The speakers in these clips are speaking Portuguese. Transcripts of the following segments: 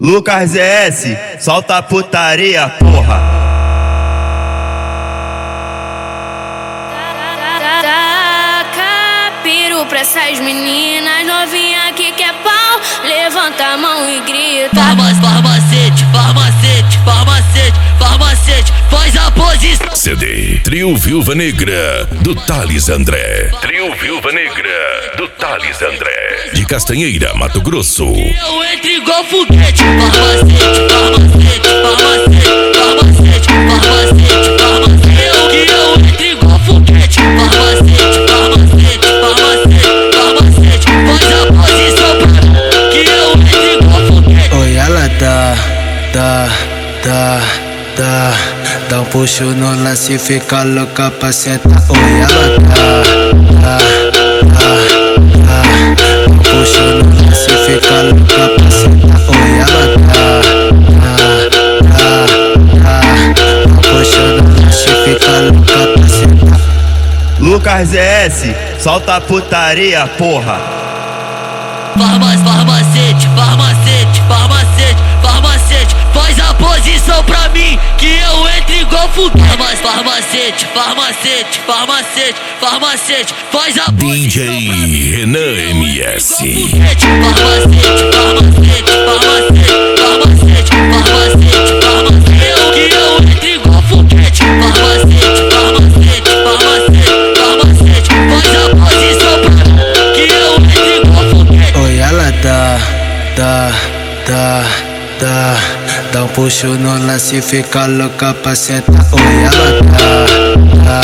Lucas ES, solta a putaria, porra. Taca piru pra essas meninas novinha que quer pau, levanta a mão e grita. Farmacete, farmacete, farmacete, farmacete, faz a posição. CD Trio Viúva Negra, do Thales André. Trio Viúva Negra, do Thales André. De Castanheira, Mato Grosso. Eu entro igual foguete. Farmacete, farmacete, farmacete, farmacete, farmacete, farmacete. Eu entro igual foguete. Farmacete, farmacete, farmacete, farmacete, faz a posição pra mim, que eu entro igual foguete. Oi, ela dá um puxo no lance e fica louca pra sentar. Oi, ela dá um puxo no lance e fica louca pra sentar. Oi, ela dá um puxo no lance e fica louca pra sentar. Lucas ES, solta a putaria, porra. Farmacete, farmacete, farmacete, farmacete, faz a posição pra mim, que eu entro igual foguete. Farmacete, farmacete, farmacete, farmacete, faz a DJ posição pra mim, Renan MS. farmacete, farmacete, farmacete, farmacete, farmacete, farmacete, que eu entro igual foguete. Farmacete, farmacete, farmacete, farmacete, faz a posição pra mim, que eu entro igual foguete. Oi, ela dá um puxo no lance e fica louca pra sentar. Oi, ela dá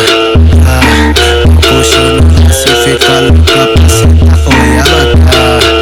um puxo no lance e fica louca pra sentar. Oi, ela